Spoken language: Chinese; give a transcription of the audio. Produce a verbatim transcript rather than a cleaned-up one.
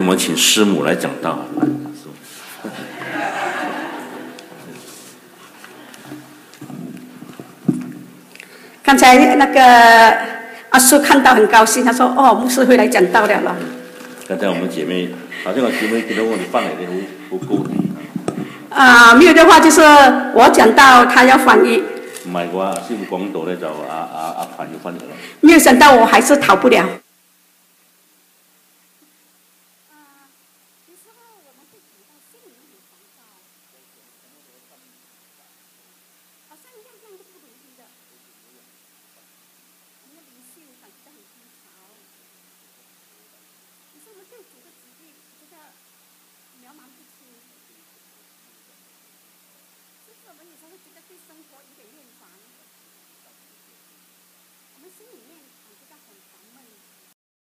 我们请师母来讲道。 刚才那个阿叔看到很高兴，他说：“哦，牧师会来讲道了了。” 刚才我们姐妹，好像我姐妹觉得我你翻嚟你好好高啲。 啊，没有的话就是我讲到他要翻译。 唔係嘅話，師傅講到咧就阿阿阿凡要翻譯咯。 沒有想到我還是逃不了。